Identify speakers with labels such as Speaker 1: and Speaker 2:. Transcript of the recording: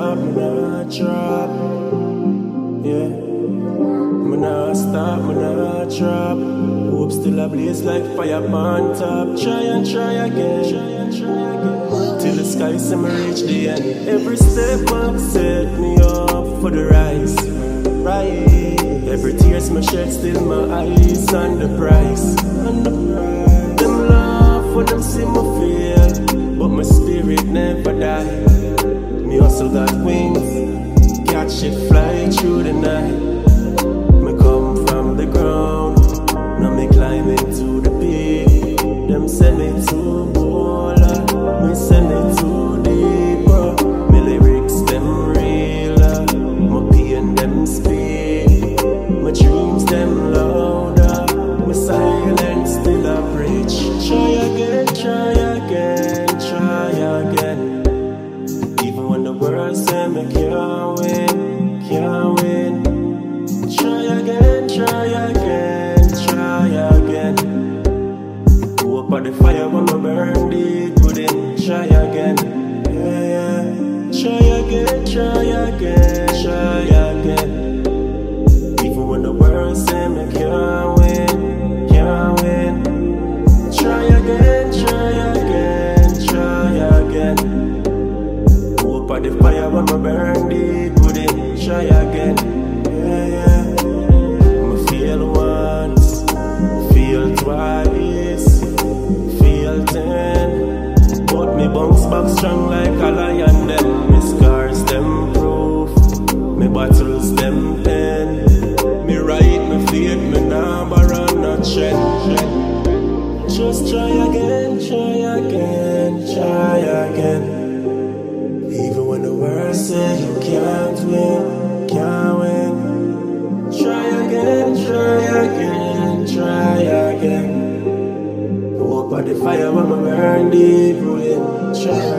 Speaker 1: stop, me not drop. Yeah, me not stop, me not drop. Hope still a blaze like fire on top. Try and try again, try and try again. Till the sky see me reach the end. Every step up set me up for the rise. Every tears me shed, still my eyes on the price. Them laugh when them see me feel, but my spirit never die. Me hustle got wings, catch it fly through the night. Me come from the ground, now me climb into the peak. Them send me to Bola, me send me too deep. Me lyrics them real, my pain them speak. My dreams them louder, my silence still a preach. Try again, try again, try again. Even when the world say me can't win, can't win. Try again, try again, try again. Hope of the fire when me burn deep within. Try again, yeah, yeah. Try again, try again, try again. Even when the world say me can't win, can't win. Try again, try again, try again. Hope of the fire when me burn deep within. Try again, yeah, yeah. Me fail once, fail twice, fail 10. But me bounce back strong like a lion. Them me scars them proof, me battles them pen. Me write me faith, me number on a trend. Just try again, try again, try again. Even when the world say you can't win, can't win. Try again, try again, try again. Hope of the fire when me burn deep within. Try